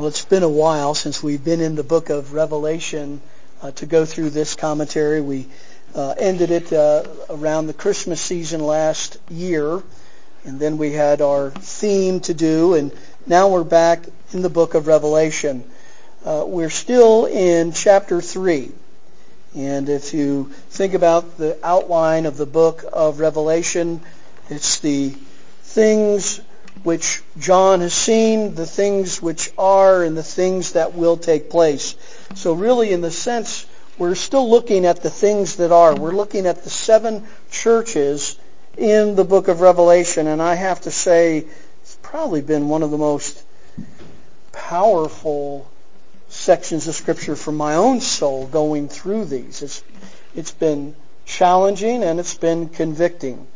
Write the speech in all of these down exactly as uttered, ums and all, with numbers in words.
Well, it's been a while since we've been in the book of Revelation uh, to go through this commentary. We uh, ended it uh, around the Christmas season last year, and then we had our theme to do, and now we're back in the book of Revelation. Uh, we're still in chapter three, and if you think about the outline of the book of Revelation, it's the things which John has seen, the things which are, and the things that will take place. So really, in the sense, we're still looking at the things that are. We're looking at the seven churches in the book of Revelation, and I have to say, it's probably been one of the most powerful sections of Scripture for my own soul going through these. It's, it's been challenging and it's been convicting.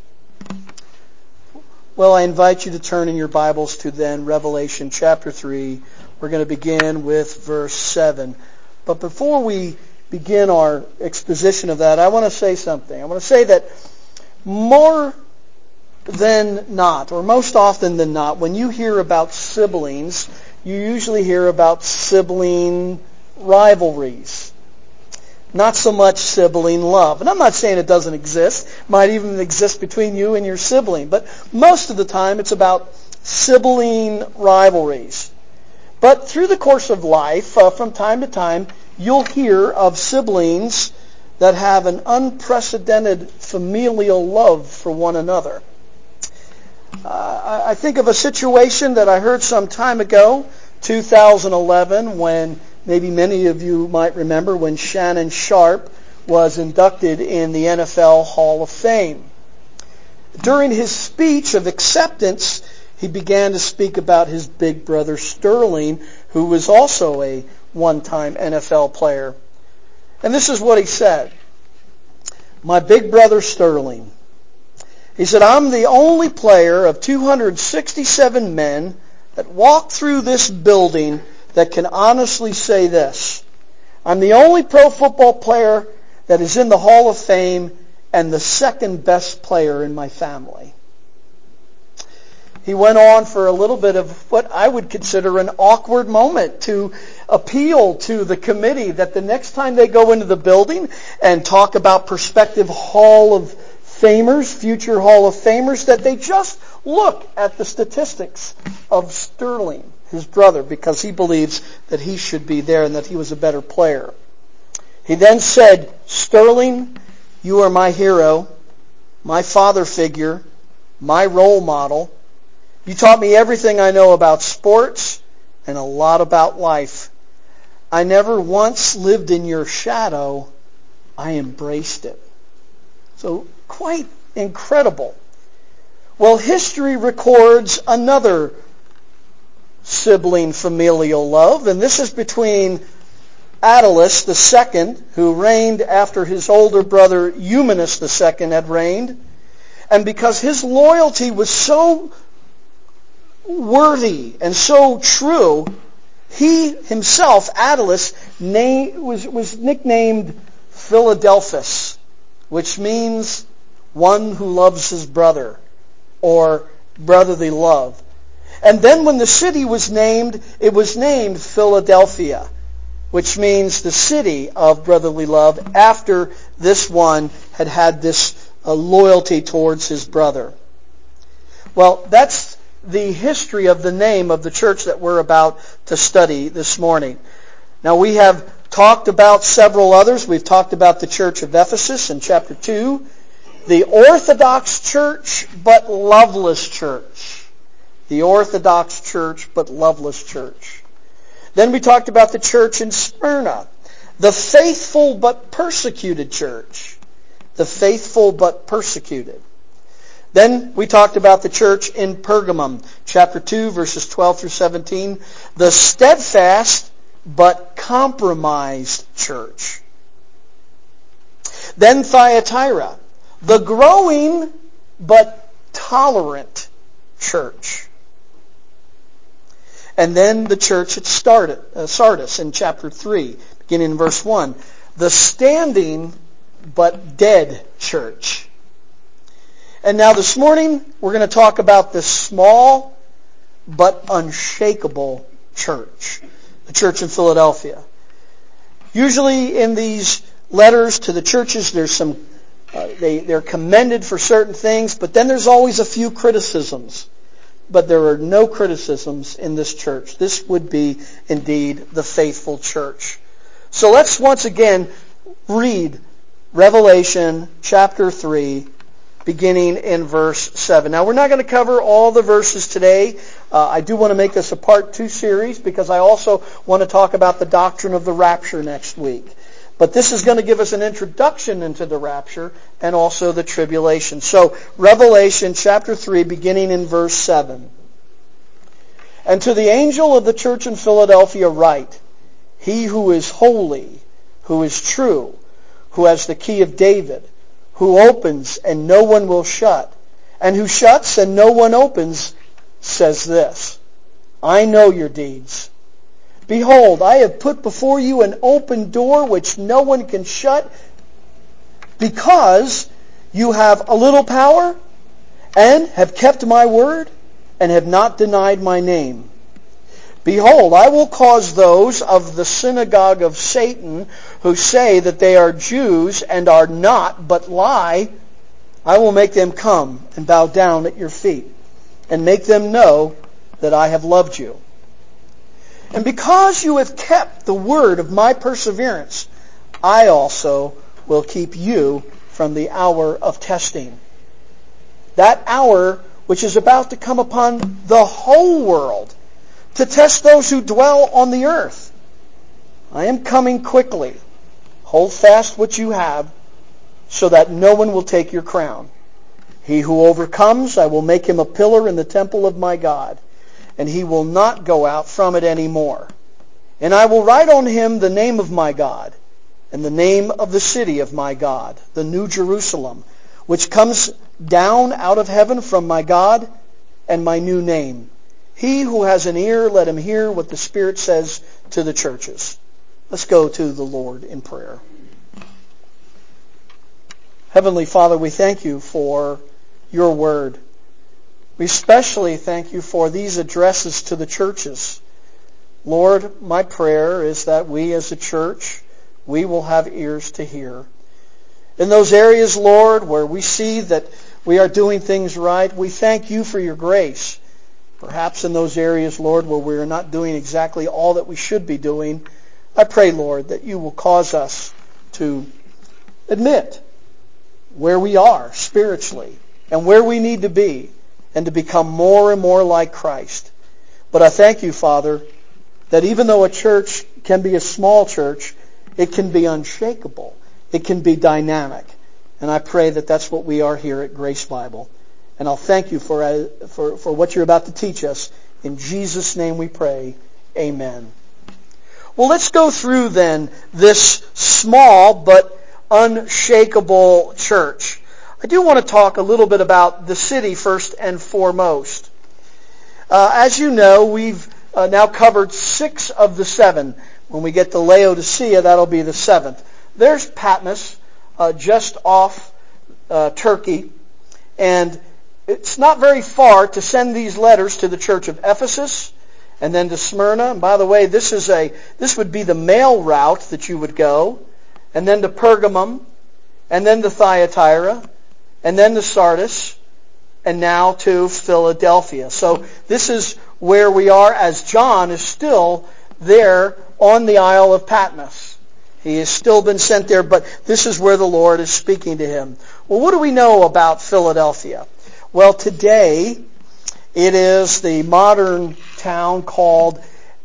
Well, I invite you to turn in your Bibles to then Revelation chapter three. We're going to begin with verse seven. But before we begin our exposition of that, I want to say something. I want to say that more than not, or most often than not, when you hear about siblings, you usually hear about sibling rivalries. Not so much sibling love. And I'm not saying it doesn't exist. It might even exist between you and your sibling. But most of the time it's about sibling rivalries. But through the course of life, uh, from time to time, you'll hear of siblings that have an unprecedented familial love for one another. Uh, I think of a situation that I heard some time ago, two thousand eleven, when maybe many of you might remember when Shannon Sharpe was inducted in the N F L Hall of Fame. During his speech of acceptance, he began to speak about his big brother Sterling, who was also a one-time N F L player. And this is what he said. My big brother Sterling. He said, I'm the only player of two hundred sixty-seven men that walked through this building that can honestly say this. I'm the only pro football player that is in the Hall of Fame and the second best player in my family. He went on for a little bit of what I would consider an awkward moment to appeal to the committee that the next time they go into the building and talk about prospective Hall of Famers, future Hall of Famers, that they just look at the statistics of Sterling, his brother, because he believes that he should be there and that he was a better player. He then said, Sterling, you are my hero, my father figure, my role model. You taught me everything I know about sports and a lot about life. I never once lived in your shadow. I embraced it. So quite incredible. Well, history records another sibling familial love, and this is between Attalus the Second, who reigned after his older brother Eumenes the Second had reigned, and because his loyalty was so worthy and so true, he himself, Attalus, name, was, was nicknamed Philadelphus, which means one who loves his brother, or brotherly love. And then when the city was named, it was named Philadelphia, which means the city of brotherly love, after this one had had this uh, loyalty towards his brother. Well, that's the history of the name of the church that we're about to study this morning. Now, we have talked about several others. We've talked about the church of Ephesus in chapter two, the Orthodox church but loveless church. The Orthodox church, but loveless church. Then we talked about the church in Smyrna, the faithful but persecuted church. The faithful but persecuted. Then we talked about the church in Pergamum, chapter two, verses twelve through seventeen, the steadfast but compromised church. Then Thyatira, the growing but tolerant church. And then the church at Sardis in chapter three, beginning in verse one. The standing but dead church. And now this morning, we're going to talk about the small but unshakable church, the church in Philadelphia. Usually in these letters to the churches, there's some uh, they they're commended for certain things, but then there's always a few criticisms. But there are no criticisms in this church. This would be indeed the faithful church. So let's once again read Revelation chapter three, beginning in verse seven. Now, we're not going to cover all the verses today. Uh, I do want to make this a part two series because I also want to talk about the doctrine of the rapture next week. But this is going to give us an introduction into the rapture and also the tribulation. So, Revelation chapter three, beginning in verse seven. And to the angel of the church in Philadelphia write, He who is holy, who is true, who has the key of David, who opens and no one will shut, and who shuts and no one opens, says this, I know your deeds. Behold, I have put before you an open door which no one can shut, because you have a little power and have kept my word and have not denied my name. Behold, I will cause those of the synagogue of Satan who say that they are Jews and are not, but lie, I will make them come and bow down at your feet and make them know that I have loved you. And because you have kept the word of my perseverance, I also will keep you from the hour of testing. That hour which is about to come upon the whole world to test those who dwell on the earth. I am coming quickly. Hold fast what you have, so that no one will take your crown. He who overcomes, I will make him a pillar in the temple of my God, and he will not go out from it any more. And I will write on him the name of my God, and the name of the city of my God, the New Jerusalem, which comes down out of heaven from my God, and my new name. He who has an ear, let him hear what the Spirit says to the churches. Let's go to the Lord in prayer. Heavenly Father, we thank you for your word. We especially thank you for these addresses to the churches. Lord, my prayer is that we as a church, we will have ears to hear. In those areas, Lord, where we see that we are doing things right, we thank you for your grace. Perhaps in those areas, Lord, where we are not doing exactly all that we should be doing, I pray, Lord, that you will cause us to admit where we are spiritually and where we need to be, and to become more and more like Christ. But I thank you, Father, that even though a church can be a small church, it can be unshakable. It can be dynamic. And I pray that that's what we are here at Grace Bible. And I'll thank you for, uh, for, for what you're about to teach us. In Jesus' name we pray. Amen. Well, let's go through then this small but unshakable church. I do want to talk a little bit about the city first and foremost. Uh, as you know, we've uh, now covered six of the seven. When we get to Laodicea, that'll be the seventh. There's Patmos, uh, just off uh, Turkey. And it's not very far to send these letters to the church of Ephesus and then to Smyrna. And by the way, this is a this would be the mail route that you would go. And then to Pergamum, and then to Thyatira, and then to Sardis, and now to Philadelphia. So this is where we are, as John is still there on the Isle of Patmos. He has still been sent there, but this is where the Lord is speaking to him. Well, what do we know about Philadelphia? Well, today it is the modern town called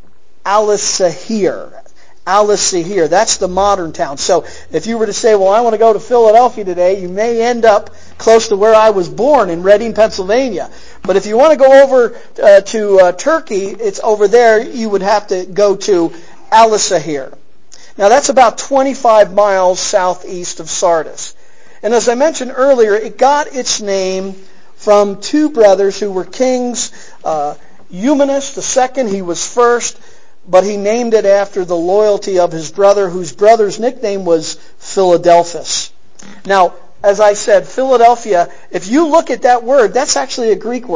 Al-Sahir. Al-Sahir. That's the modern town. So if you were to say, well, I want to go to Philadelphia today, you may end up close to where I was born in Reading, Pennsylvania. But if you want to go over uh, to uh, Turkey, it's over there, you would have to go to Al-Sahir. Now that's about twenty-five miles southeast of Sardis. And as I mentioned earlier, it got its name from two brothers who were kings. Uh, Eumenes the second, he was first, but he named it after the loyalty of his brother, whose brother's nickname was Philadelphus. Now, as I said, Philadelphia, if you look at that word, that's actually a Greek word.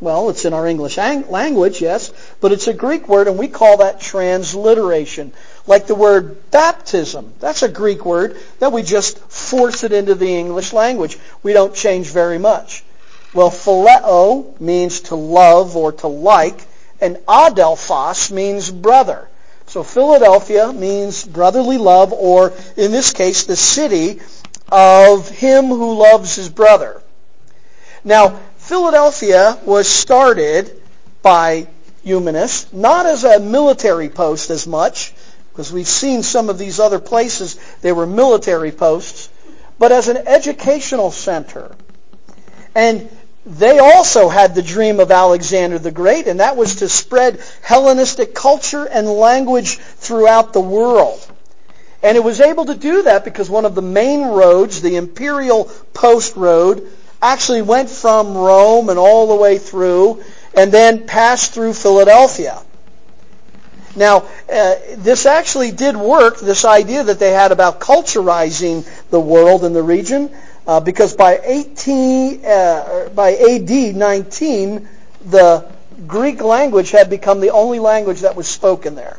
Well, it's in our English language, yes, but it's a Greek word, and we call that transliteration. Like the word baptism. That's a Greek word that we just force it into the English language. We don't change very much. Well, phileo means to love or to like, and adelphos means brother. So Philadelphia means brotherly love, or in this case, the city of him who loves his brother. Now, Philadelphia was started by humanists, not as a military post as much, because we've seen some of these other places, they were military posts, but as an educational center. And they also had the dream of Alexander the Great, and that was to spread Hellenistic culture and language throughout the world. And it was able to do that because one of the main roads, the Imperial Post Road, actually went from Rome and all the way through, and then passed through Philadelphia. Now, uh, this actually did work, this idea that they had about culturizing the world and the region, uh, because by eighteen, uh, by A D nineteen, the Greek language had become the only language that was spoken there.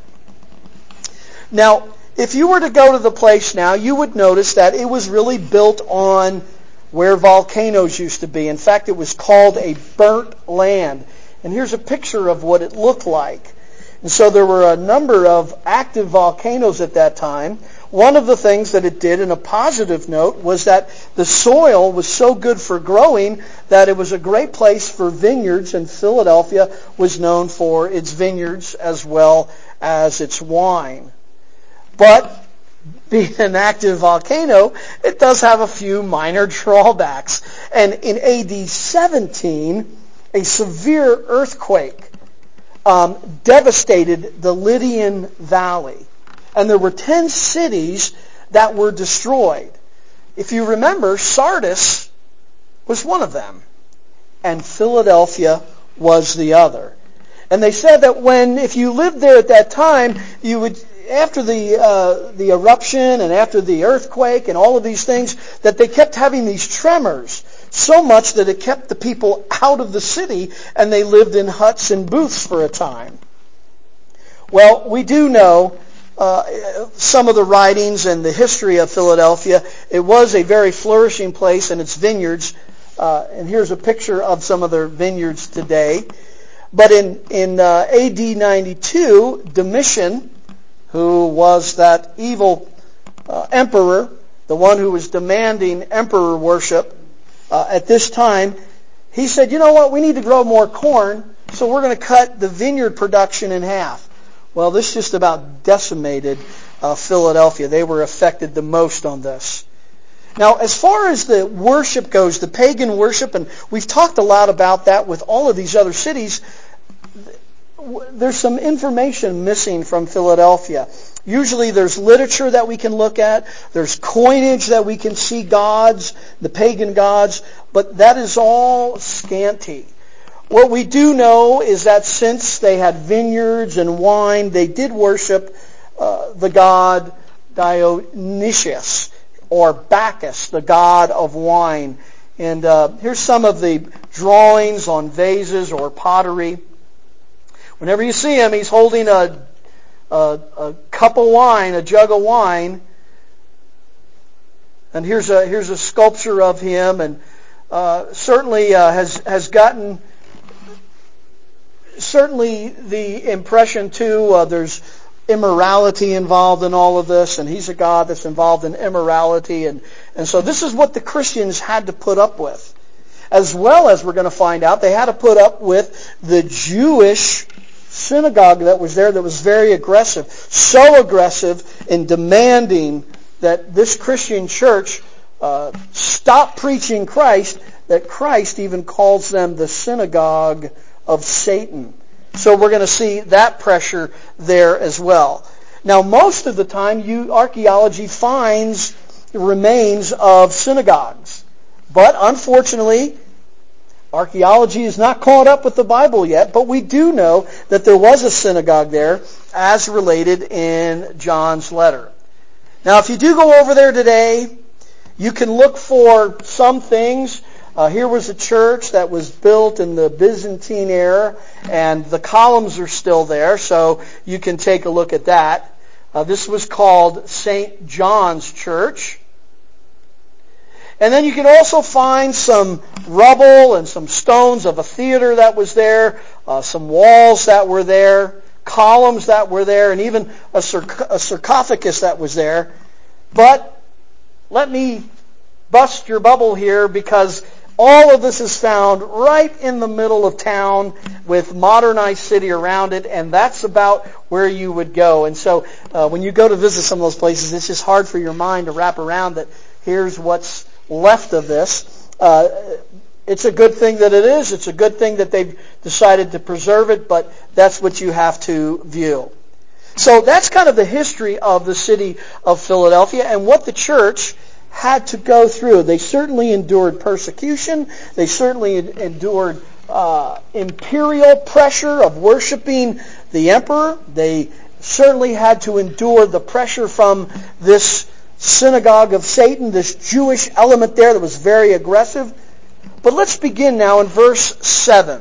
Now, if you were to go to the place now, you would notice that it was really built on where volcanoes used to be. In fact, it was called a burnt land. And here's a picture of what it looked like. And so there were a number of active volcanoes at that time. One of the things that it did, in a positive note, was that the soil was so good for growing that it was a great place for vineyards, and Philadelphia was known for its vineyards as well as its wine. But being an active volcano, it does have a few minor drawbacks. And in A D seventeen, a severe earthquake um, devastated the Lydian Valley. And there were ten cities that were destroyed. If you remember, Sardis was one of them, and Philadelphia was the other. And they said that when, if you lived there at that time, you would, after the uh, the eruption and after the earthquake and all of these things, that they kept having these tremors, so much that it kept the people out of the city, and they lived in huts and booths for a time. Well, we do know uh, some of the writings and the history of Philadelphia. It was a very flourishing place, and its vineyards. Uh, and here's a picture of some of their vineyards today. But in in uh, A D ninety-two, Domitian, who was that evil uh, emperor, the one who was demanding emperor worship uh, at this time, he said, you know what, we need to grow more corn, so we're going to cut the vineyard production in half. Well, this just about decimated uh, Philadelphia. They were affected the most on this. Now, as far as the worship goes, the pagan worship, and we've talked a lot about that with all of these other cities, there's some information missing from Philadelphia. Usually there's literature that we can look at. There's coinage that we can see gods, the pagan gods, but that is all scanty. What we do know is that since they had vineyards and wine, they did worship uh, the god Dionysius, or Bacchus, the god of wine. And uh, here's some of the drawings on vases or pottery. Whenever you see him, he's holding a, a, a cup of wine, a jug of wine. And here's a here's a sculpture of him, and uh, certainly uh, has has gotten certainly the impression too. Uh, there's immorality involved in all of this, and he's a god that's involved in immorality, and and so this is what the Christians had to put up with, as well as we're going to find out they had to put up with the Jewish synagogue that was there that was very aggressive, so aggressive in demanding that this Christian church uh, stop preaching Christ, that Christ even calls them the synagogue of Satan. So we're going to see that pressure there as well. Now, most of the time, you archaeology finds remains of synagogues, but unfortunately, archaeology is not caught up with the Bible yet, but we do know that there was a synagogue there as related in John's letter. Now, if you do go over there today, you can look for some things. Uh, here was a church that was built in the Byzantine era, and the columns are still there, so you can take a look at that. Uh, this was called Saint John's Church. And then you can also find some rubble and some stones of a theater that was there, uh, some walls that were there, columns that were there, and even a, sarc- a sarcophagus that was there. But let me bust your bubble here, because all of this is found right in the middle of town with modernized city around it, and that's about where you would go. And so uh, when you go to visit some of those places, it's just hard for your mind to wrap around that here's what's left of this. Uh, it's a good thing that it is. It's a good thing that they've decided to preserve it, but that's what you have to view. So that's kind of the history of the city of Philadelphia and what the church had to go through. They certainly endured persecution. They certainly endured uh, imperial pressure of worshiping the emperor. They certainly had to endure the pressure from this synagogue of Satan, this Jewish element there that was very aggressive. But let's begin now in verse seven.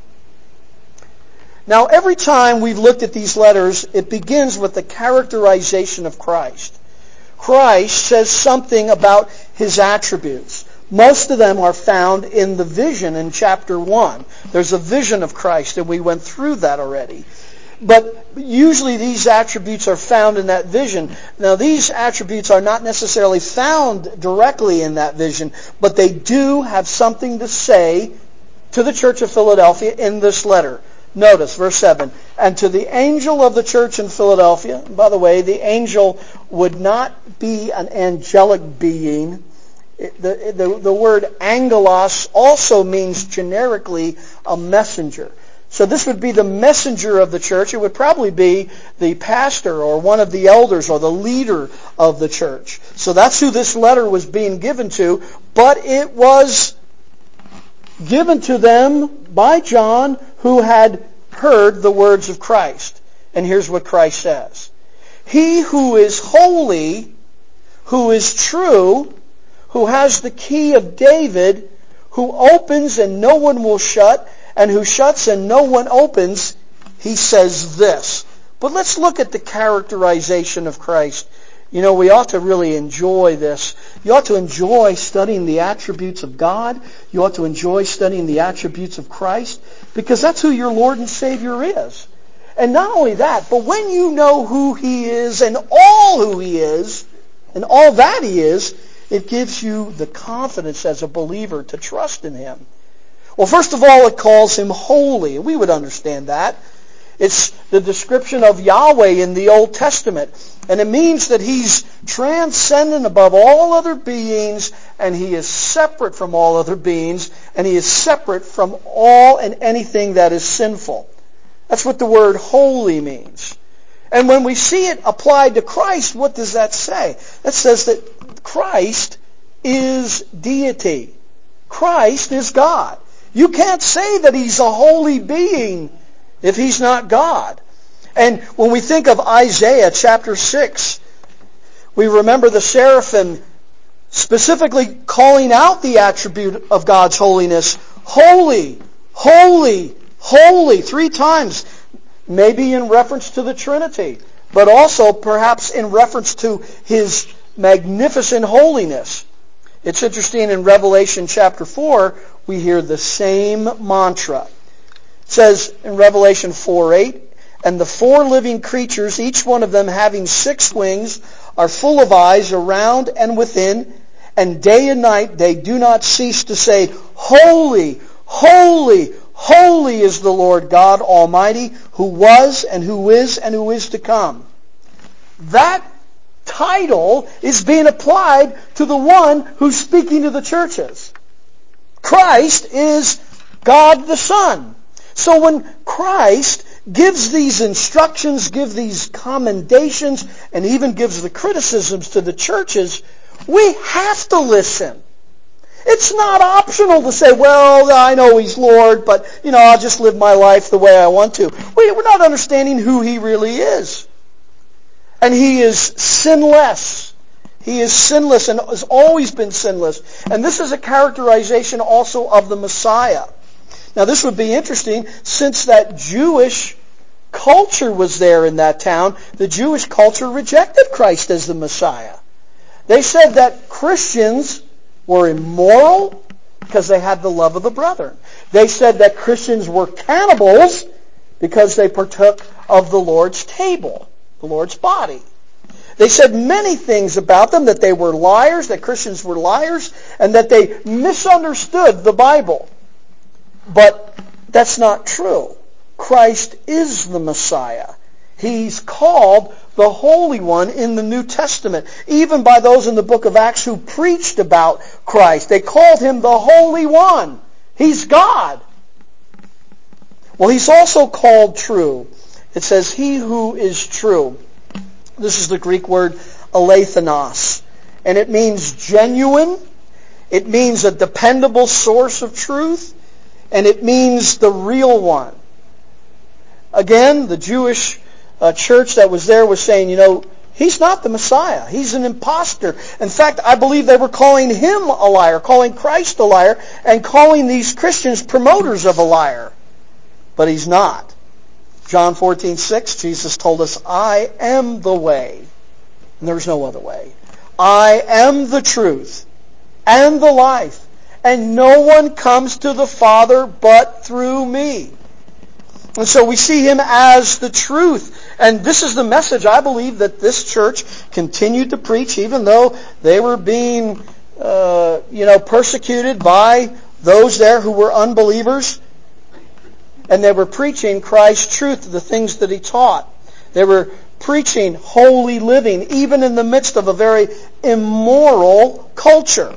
Now, every time we've looked at these letters, it begins with the characterization of Christ. Christ says something about his attributes. Most of them are found in the vision in chapter one. There's a vision of Christ, and we went through that already. But usually these attributes are found in that vision. Now, these attributes are not necessarily found directly in that vision, but they do have something to say to the church of Philadelphia in this letter. Notice, verse seven, and to the angel of the church in Philadelphia. By the way, the angel would not be an angelic being. The, the, the word angelos also means generically a messenger. So this would be the messenger of the church. It would probably be the pastor or one of the elders or the leader of the church. So that's who this letter was being given to. But it was given to them by John, who had heard the words of Christ. And here's what Christ says. He who is holy, who is true, who has the key of David, who opens and no one will shut, and who shuts and no one opens, he says this. But let's look at the characterization of Christ. You know, we ought to really enjoy this. You ought to enjoy studying the attributes of God. You ought to enjoy studying the attributes of Christ, because that's who your Lord and Savior is. And not only that, but when you know who He is and all who He is and all that He is, it gives you the confidence as a believer to trust in Him. Well, first of all, it calls Him holy. We would understand that. It's the description of Yahweh in the Old Testament. And it means that He's transcendent above all other beings, and He is separate from all other beings, and He is separate from all and anything that is sinful. That's what the word holy means. And when we see it applied to Christ, what does that say? That says that Christ is deity. Christ is God. You can't say that He's a holy being if He's not God. And when we think of Isaiah chapter six, we remember the seraphim specifically calling out the attribute of God's holiness. Holy, holy, holy, three times. Maybe in reference to the Trinity, but also perhaps in reference to His magnificent holiness. It's interesting, in Revelation chapter four, we hear the same mantra. It says in Revelation four eight, and the four living creatures, each one of them having six wings, are full of eyes around and within, and day and night they do not cease to say, Holy, holy, holy is the Lord God Almighty, who was and who is and who is to come. That title is being applied to the one who's speaking to the churches. Christ is God the Son. So when Christ gives these instructions, gives these commendations, and even gives the criticisms to the churches, we have to listen. It's not optional to say, well, I know He's Lord, but, you know, I'll just live my life the way I want to. We're not understanding who He really is. And He is sinless. He is sinless and has always been sinless. And this is a characterization also of the Messiah. Now this would be interesting since that Jewish culture was there in that town. The Jewish culture rejected Christ as the Messiah. They said that Christians were immoral because they had the love of the brethren. They said that Christians were cannibals because they partook of the Lord's table, the Lord's body. They said many things about them, that they were liars, that Christians were liars, and that they misunderstood the Bible. But that's not true. Christ is the Messiah. He's called the Holy One in the New Testament, even by those in the book of Acts who preached about Christ. They called him the Holy One. He's God. Well, he's also called true. It says, he who is true. This is the Greek word alethanos. And it means genuine. It means a dependable source of truth. And it means the real one. Again, the Jewish uh, church that was there was saying, you know, he's not the Messiah. He's an imposter. In fact, I believe they were calling him a liar, calling Christ a liar, and calling these Christians promoters of a liar. But he's not. John fourteen six, Jesus told us, I am the way, and there's no other way. I am the truth and the life, and no one comes to the Father but through me. And so we see him as the truth. And this is the message I believe that this church continued to preach, even though they were being uh, you know, persecuted by those there who were unbelievers. And they were preaching Christ's truth, the things that he taught. They were preaching holy living, even in the midst of a very immoral culture.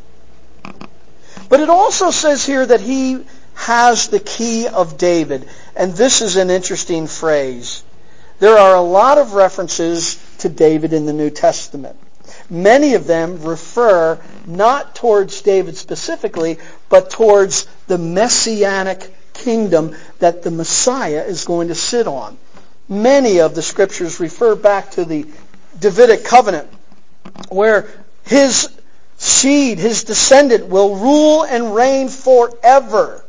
But it also says here that he has the key of David. And this is an interesting phrase. There are a lot of references to David in the New Testament. Many of them refer not towards David specifically, but towards the messianic kingdom that the Messiah is going to sit on. Many of the scriptures refer back to the Davidic covenant, where his seed, his descendant, will rule and reign forever.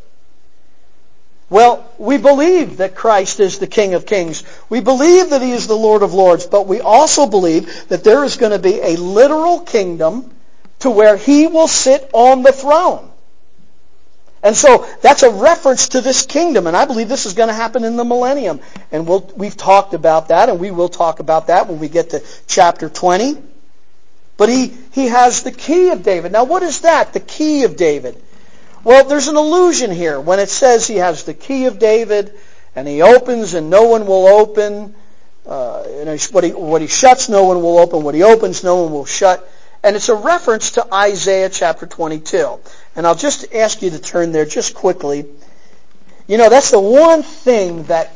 Well, we believe that Christ is the King of Kings. We believe that he is the Lord of Lords, but we also believe that there is going to be a literal kingdom to where he will sit on the throne. And so that's a reference to this kingdom, and I believe this is going to happen in the millennium. And we'll, we've talked about that, and we will talk about that when we get to chapter twenty. But he, he has the key of David. Now what is that, the key of David? Well, there's an allusion here. When it says he has the key of David, and he opens and no one will open, uh, and what he, what he shuts no one will open, what he opens no one will shut. And it's a reference to Isaiah chapter twenty-two. And I'll just ask you to turn there just quickly. You know, that's the one thing that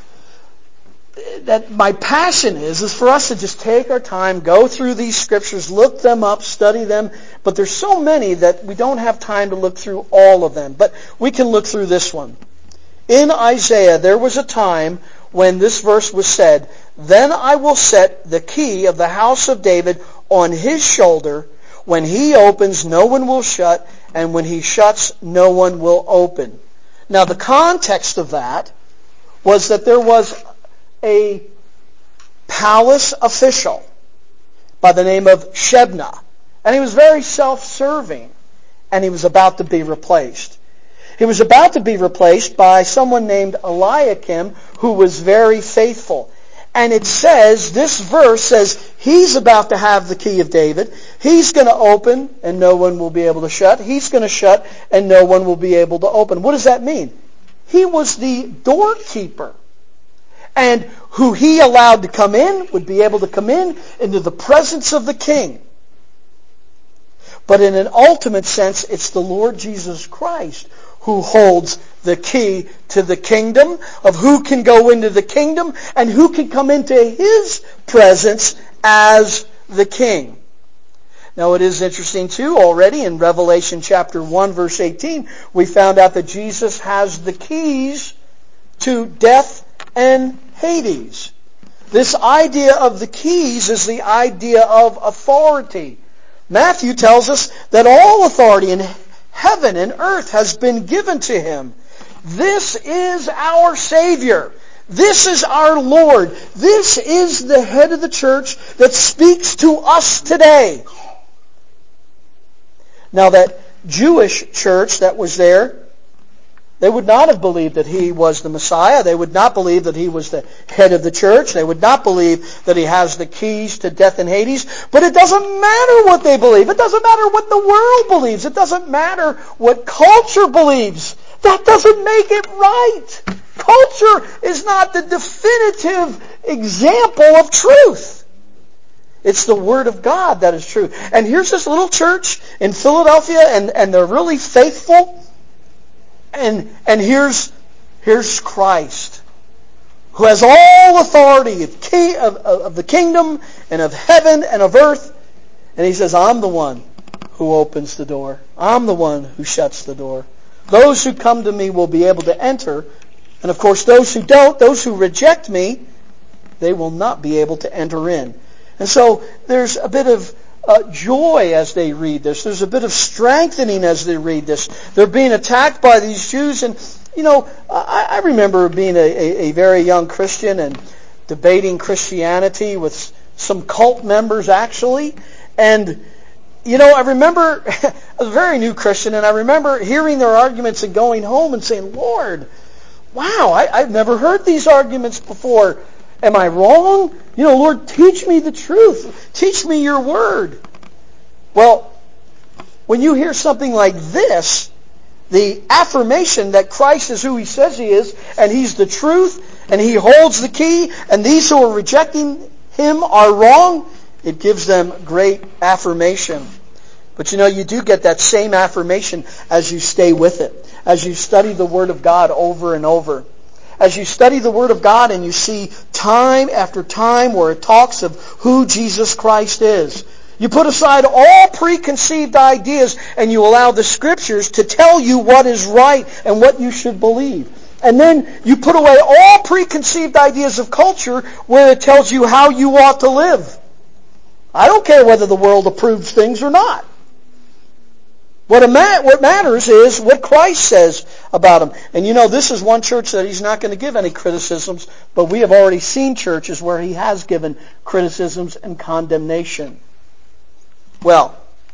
that my passion is, is for us to just take our time, go through these scriptures, look them up, study them. But there's so many that we don't have time to look through all of them. But we can look through this one. In Isaiah, there was a time when this verse was said, "Then I will set the key of the house of David on his shoulder. When he opens, no one will shut, and when he shuts, no one will open." Now, the context of that was that there was a palace official by the name of Shebna, and he was very self-serving, and he was about to be replaced. He was about to be replaced by someone named Eliakim, who was very faithful. And it says, this verse says, he's about to have the key of David. He's going to open and no one will be able to shut. He's going to shut and no one will be able to open. What does that mean? He was the doorkeeper. And who he allowed to come in would be able to come in into the presence of the king. But in an ultimate sense, it's the Lord Jesus Christ who holds the key to the kingdom, of who can go into the kingdom and who can come into his presence as the king. Now it is interesting too, already in Revelation chapter one verse eighteen, we found out that Jesus has the keys to death and Hades. This idea of the keys is the idea of authority. Matthew tells us that all authority in heaven and earth has been given to Him. This is our Savior. This is our Lord. This is the head of the church that speaks to us today. Now that Jewish church that was there, they would not have believed that He was the Messiah. They would not believe that He was the head of the church. They would not believe that He has the keys to death and Hades. But it doesn't matter what they believe. It doesn't matter what the world believes. It doesn't matter what culture believes. That doesn't make it right. Culture is not the definitive example of truth. It's the Word of God that is true. And here's this little church in Philadelphia, and, and they're really faithful. And and here's here's Christ, who has all authority of, king, of, of the kingdom and of heaven and of earth. And He says, I'm the one who opens the door. I'm the one who shuts the door. Those who come to Me will be able to enter. And of course, those who don't, those who reject Me, they will not be able to enter in. And so there's a bit of uh, joy as they read this. There's a bit of strengthening as they read this. They're being attacked by these Jews. And, you know, I, I remember being a, a, a very young Christian and debating Christianity with some cult members, actually. And, you know, I remember, I was a very new Christian, and I remember hearing their arguments and going home and saying, Lord, wow, I, I've never heard these arguments before. Am I wrong? You know, Lord, teach me the truth. Teach me your word. Well, when you hear something like this, the affirmation that Christ is who He says He is, and He's the truth, and He holds the key, and these who are rejecting Him are wrong, it gives them great affirmation. But you know, you do get that same affirmation as you stay with it, as you study the Word of God over and over. As you study the Word of God and you see time after time where it talks of who Jesus Christ is. You put aside all preconceived ideas and you allow the Scriptures to tell you what is right and what you should believe. And then you put away all preconceived ideas of culture where it tells you how you ought to live. I don't care whether the world approves things or not. What, ma- what matters is what Christ says about Him. And you know, this is one church that He's not going to give any criticisms, but we have already seen churches where He has given criticisms and condemnation. Well,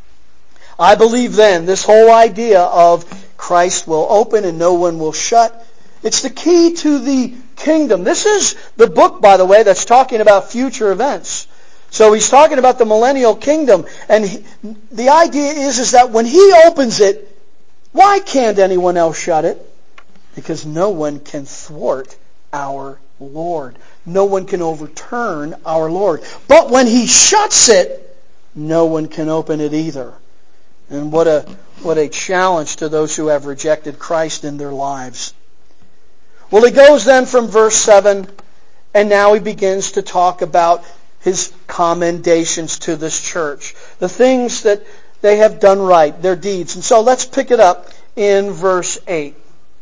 I believe then this whole idea of Christ will open and no one will shut, it's the key to the kingdom. This is the book, by the way, that's talking about future events. So he's talking about the millennial kingdom. And he, the idea is, is that when He opens it, why can't anyone else shut it? Because no one can thwart our Lord. No one can overturn our Lord. But when He shuts it, no one can open it either. And what a what a challenge to those who have rejected Christ in their lives. Well, he goes then from verse seven, and now he begins to talk about His commendations to this church. The things that they have done right, their deeds. And so let's pick it up in verse eight.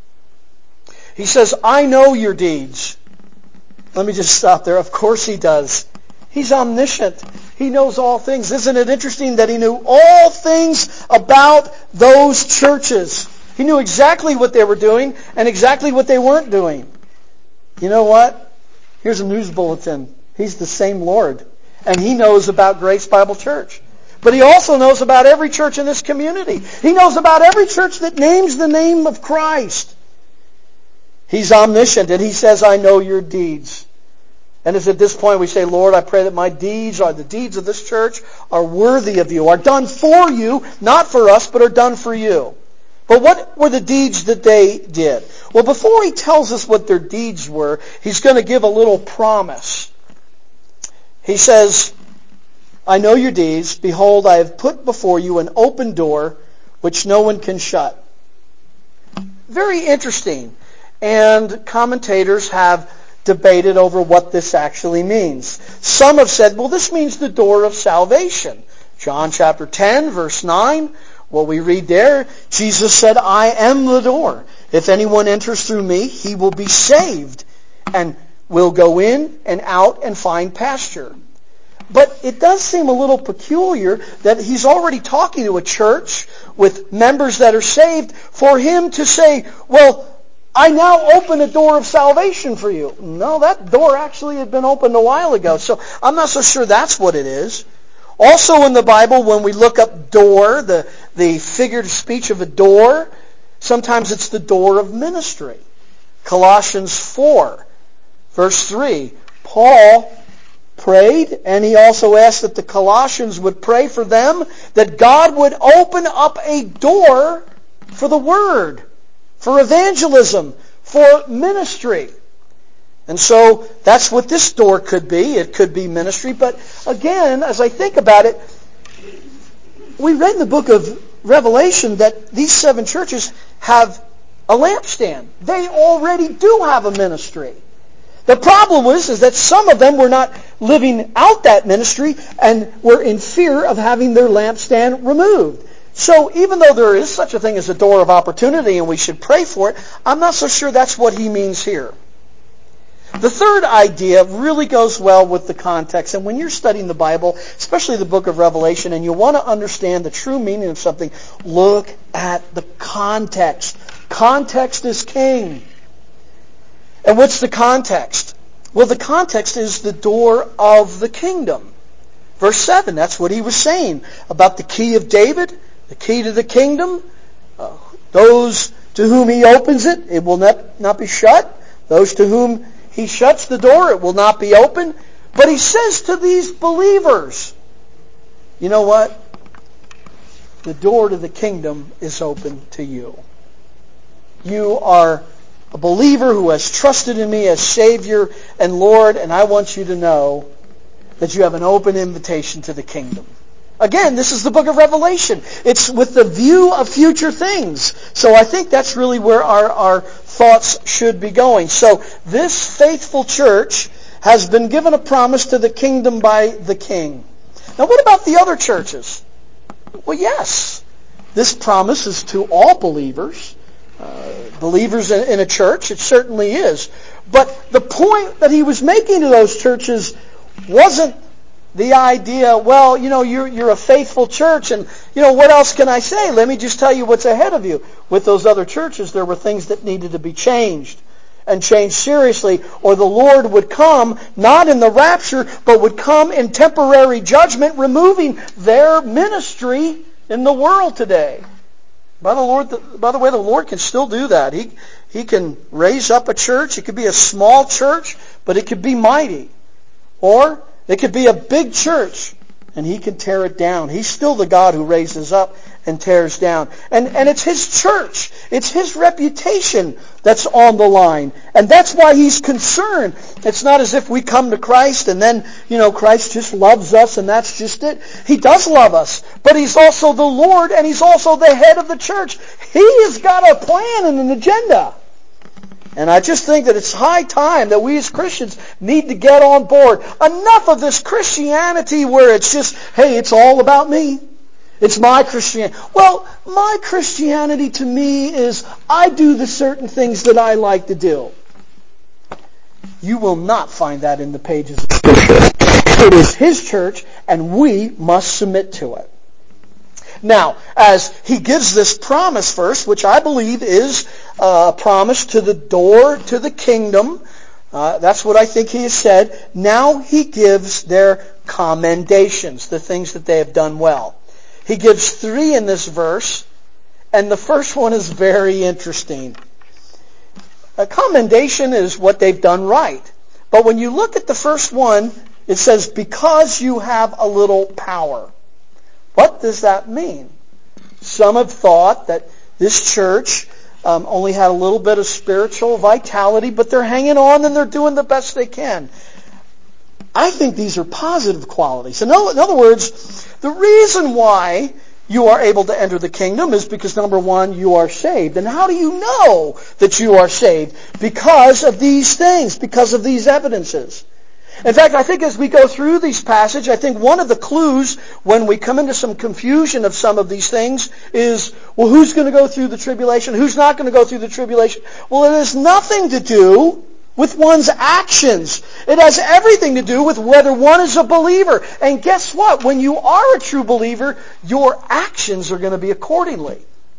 He says, I know your deeds. Let me just stop there. Of course He does. He's omniscient. He knows all things. Isn't it interesting that He knew all things about those churches? He knew exactly what they were doing and exactly what they weren't doing. You know what? Here's a news bulletin. He's the same Lord. And He knows about Grace Bible Church. But He also knows about every church in this community. He knows about every church that names the name of Christ. He's omniscient, and He says, I know your deeds. And it's at this point we say, Lord, I pray that my deeds, or the deeds of this church, are worthy of You, are done for You, not for us, but are done for You. But what were the deeds that they did? Well, before he tells us what their deeds were, he's going to give a little promise. He says, I know your deeds. Behold, I have put before you an open door which no one can shut. Very interesting. And commentators have debated over what this actually means. Some have said, well, this means the door of salvation. John chapter ten, verse nine, what we read there, Jesus said, I am the door. If anyone enters through me, he will be saved. And will go in and out and find pasture. But it does seem a little peculiar that he's already talking to a church with members that are saved for him to say, well, I now open a door of salvation for you. No, that door actually had been opened a while ago. So I'm not so sure that's what it is. Also in the Bible, when we look up door, the, the figurative speech of a door, sometimes it's the door of ministry. Colossians four, verse three, Paul prayed, and he also asked that the Colossians would pray for them, that God would open up a door for the Word, for evangelism, for ministry. And so that's what this door could be. It could be ministry. But again, as I think about it, we read in the book of Revelation that these seven churches have a lampstand. They already do have a ministry. The problem was is that some of them were not living out that ministry and were in fear of having their lampstand removed. So even though there is such a thing as a door of opportunity and we should pray for it, I'm not so sure that's what he means here. The third idea really goes well with the context. And when you're studying the Bible, especially the book of Revelation, and you want to understand the true meaning of something, look at the context. Context is king. And what's the context? Well, the context is the door of the kingdom. Verse seven, that's what he was saying about the key of David, the key to the kingdom. Uh, those to whom he opens it, it will not, not be shut. Those to whom he shuts the door, it will not be open. But he says to these believers, you know what? The door to the kingdom is open to you. You are a believer who has trusted in me as Savior and Lord, and I want you to know that you have an open invitation to the kingdom. Again, this is the book of Revelation. It's with the view of future things. So I think that's really where our, our thoughts should be going. So this faithful church has been given a promise to the kingdom by the King. Now what about the other churches? Well, yes. This promise is to all believers. Uh, believers in, in a church, it certainly is. But the point that he was making to those churches wasn't the idea, well, you know, you're, you're a faithful church, and, you know, what else can I say? Let me just tell you what's ahead of you. With those other churches, there were things that needed to be changed, and changed seriously, or the Lord would come, not in the rapture, but would come in temporary judgment, removing their ministry in the world today. By the Lord, by the way, the Lord can still do that. He He can raise up a church. It could be a small church, but it could be mighty. Or it could be a big church, and He can tear it down. He's still the God who raises up and tears down. And, and it's His church. It's His reputation that's on the line. And that's why He's concerned. It's not as if we come to Christ and then, you know, Christ just loves us and that's just it. He does love us. But He's also the Lord and He's also the head of the church. He has got a plan and an agenda. And I just think that it's high time that we as Christians need to get on board. Enough of this Christianity where it's just, hey, it's all about me. It's my Christianity. Well, my Christianity to me is I do the certain things that I like to do. You will not find that in the pages of Scripture. It is His church, and we must submit to it. Now, as he gives this promise first, which I believe is a promise to the door to the kingdom, uh, that's what I think he has said. Now he gives their commendations, the things that they have done well. He gives three in this verse, and the first one is very interesting. A commendation is what they've done right. But when you look at the first one, it says, because you have a little power. What does that mean? Some have thought that this church um, only had a little bit of spiritual vitality, but they're hanging on and they're doing the best they can. I think these are positive qualities. In other words, the reason why you are able to enter the kingdom is because, number one, you are saved. And how do you know that you are saved? Because of these things, because of these evidences. In fact, I think as we go through these passages, I think one of the clues when we come into some confusion of some of these things is, well, who's going to go through the tribulation? Who's not going to go through the tribulation? Well, it has nothing to do with one's actions. It has everything to do with whether one is a believer. And guess what? When you are a true believer, your actions are going to be accordingly.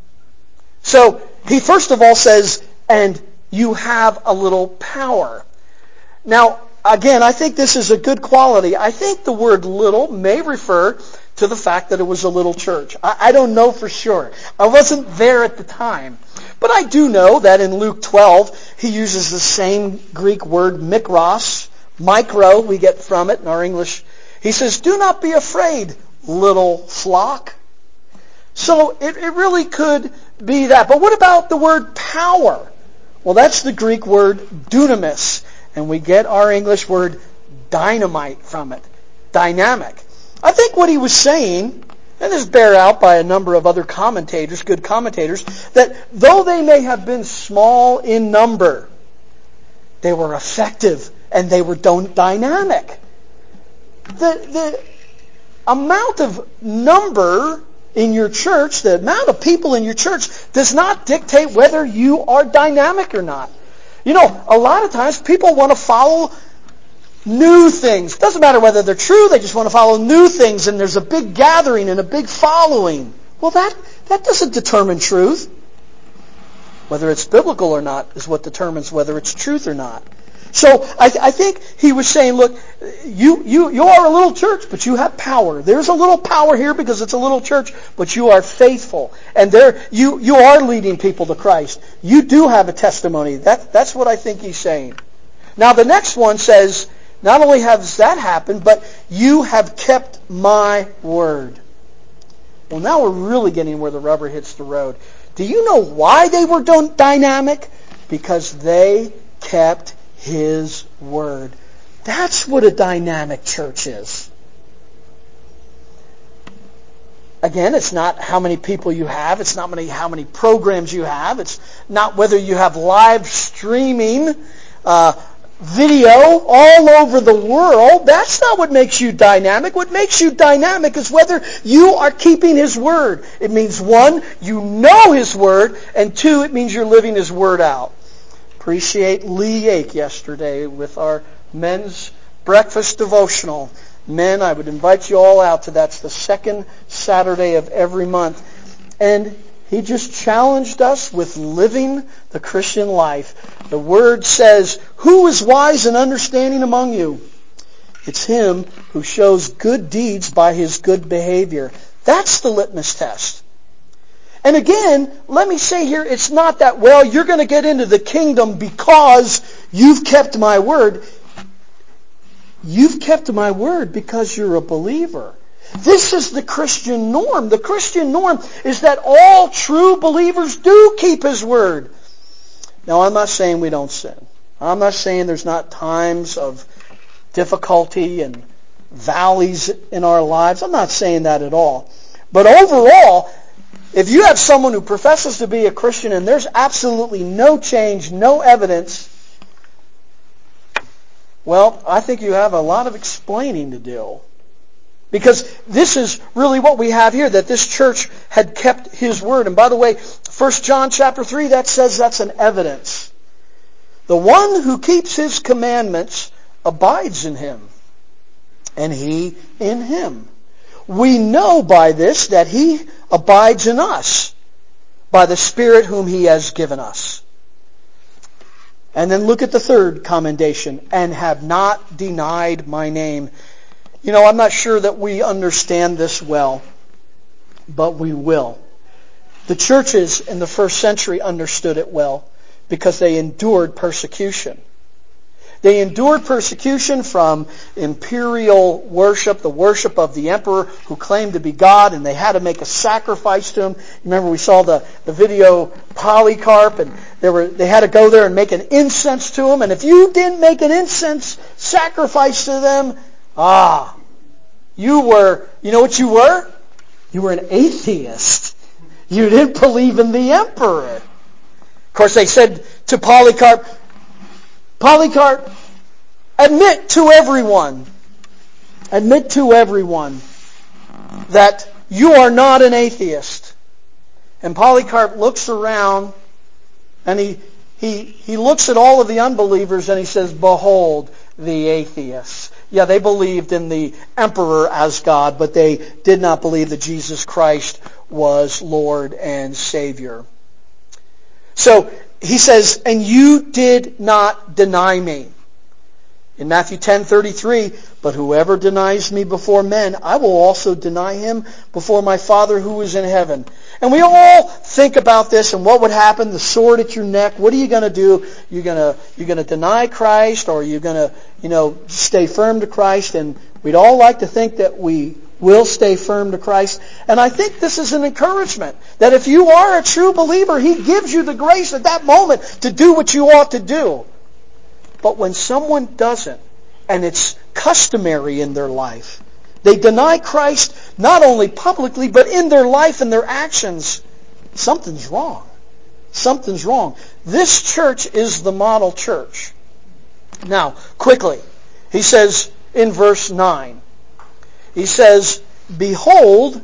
So he first of all says, and you have a little power. Now, again, I think this is a good quality. I think the word little may refer to the fact that it was a little church. I, I don't know for sure. I wasn't there at the time. But I do know that in Luke twelve, he uses the same Greek word, mikros, micro, we get from it in our English. He says, do not be afraid, little flock. So it, it really could be that. But what about the word power? Well, that's the Greek word dunamis. And we get our English word dynamite from it. Dynamic. I think what he was saying, and this is bear out by a number of other commentators, good commentators, that though they may have been small in number, they were effective and they were dynamic. The, the amount of number in your church, the amount of people in your church, does not dictate whether you are dynamic or not. You know, a lot of times people want to follow new things. Doesn't matter whether they're true, they just want to follow new things, and there's a big gathering and a big following. Well, that, that doesn't determine truth. Whether it's biblical or not is what determines whether it's truth or not. So I, I think he was saying, look, you, you, you are a little church, but you have power. There's a little power here because it's a little church, but you are faithful. And there you, you are leading people to Christ. You do have a testimony. That, that's what I think he's saying. Now the next one says, not only has that happened, but you have kept my word. Well, now we're really getting where the rubber hits the road. Do you know why they were dynamic? Because they kept his word. That's what a dynamic church is. Again, it's not how many people you have. It's not many, how many programs you have. It's not whether you have live streaming uh, video all over the world. That's not what makes you dynamic. What makes you dynamic is whether you are keeping his word. It means, one, you know his word, and two, it means you're living his word out. Appreciate Lee Yake yesterday with our men's breakfast devotional. Men, I would invite you all out to that. It's the second Saturday of every month. And he just challenged us with living the Christian life. The Word says, who is wise and understanding among you? It's him who shows good deeds by his good behavior. That's the litmus test. And again, let me say here, it's not that, well, you're going to get into the kingdom because you've kept my word. You've kept my word because you're a believer. This is the Christian norm. The Christian norm is that all true believers do keep his word. Now, I'm not saying we don't sin. I'm not saying there's not times of difficulty and valleys in our lives. I'm not saying that at all. But overall, if you have someone who professes to be a Christian and there's absolutely no change, no evidence, well, I think you have a lot of explaining to do. Because this is really what we have here, that this church had kept his word. And by the way, First John chapter three, that says that's an evidence. The one who keeps his commandments abides in him, and he in him. We know by this that he abides in us, by the Spirit whom he has given us. And then look at the third commendation, and have not denied my name. You know, I'm not sure that we understand this well, but we will. The churches in the first century understood it well because they endured persecution. They endured persecution from imperial worship, the worship of the emperor who claimed to be God, and they had to make a sacrifice to him. Remember, we saw the, the video Polycarp, and they were they had to go there and make an incense to him. And if you didn't make an incense sacrifice to them, ah, you were, you know what you were? You were an atheist. You didn't believe in the emperor. Of course, they said to Polycarp, Polycarp, admit to everyone, admit to everyone that you are not an atheist. And Polycarp looks around and he he, he looks at all of the unbelievers and he says, behold, the atheists. Yeah, they believed in the emperor as God, but they did not believe that Jesus Christ was Lord and Savior. So he says, and you did not deny me. In Matthew ten thirty-three, but whoever denies me before men, I will also deny him before my Father who is in heaven. And we all think about this and what would happen, the sword at your neck. What are you going to do? You're going to you're going to deny Christ, or you're going to, you know, stay firm to Christ. And we'd all like to think that we will stay firm to Christ. And I think this is an encouragement that if you are a true believer, He gives you the grace at that moment to do what you ought to do. But when someone doesn't, and it's customary in their life, they deny Christ not only publicly, but in their life and their actions, something's wrong. Something's wrong. This church is the model church. Now, quickly, he says in verse nine, he says, behold,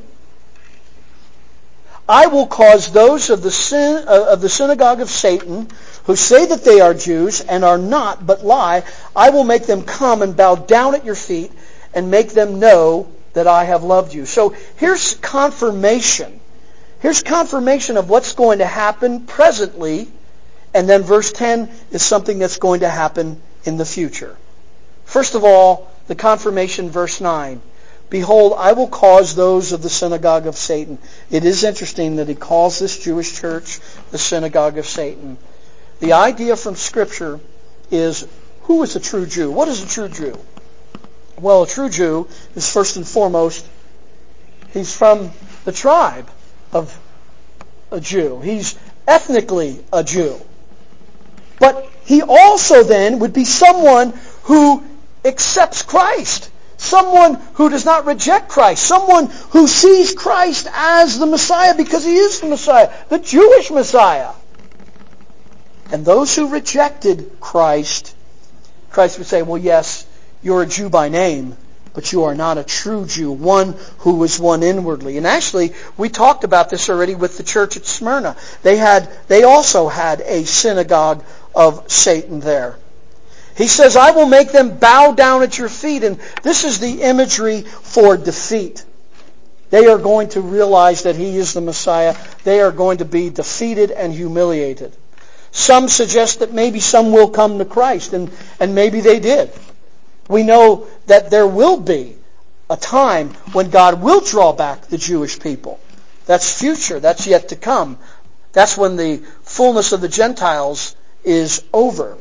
I will cause those of the sin, uh, of the synagogue of Satan who say that they are Jews and are not, but lie, I will make them come and bow down at your feet and make them know that I have loved you. So here's confirmation. Here's confirmation of what's going to happen presently. And then verse ten is something that's going to happen in the future. First of all, the confirmation, verse nine. Behold, I will cause those of the synagogue of Satan. It is interesting that he calls this Jewish church the synagogue of Satan. The idea from Scripture is, who is a true Jew? What is a true Jew? Well, a true Jew is first and foremost, he's from the tribe of a Jew. He's ethnically a Jew. But he also then would be someone who accepts Christ. Someone who does not reject Christ. Someone who sees Christ as the Messiah because He is the Messiah, the Jewish Messiah. And those who rejected Christ, Christ would say, well, yes, you're a Jew by name, but you are not a true Jew, one who is one inwardly. And actually, we talked about this already with the church at Smyrna. They had, they also had a synagogue of Satan there. He says, I will make them bow down at your feet. And this is the imagery for defeat. They are going to realize that He is the Messiah. They are going to be defeated and humiliated. Some suggest that maybe some will come to Christ, and, and maybe they did. We know that there will be a time when God will draw back the Jewish people. That's future. That's yet to come. That's when the fullness of the Gentiles is over.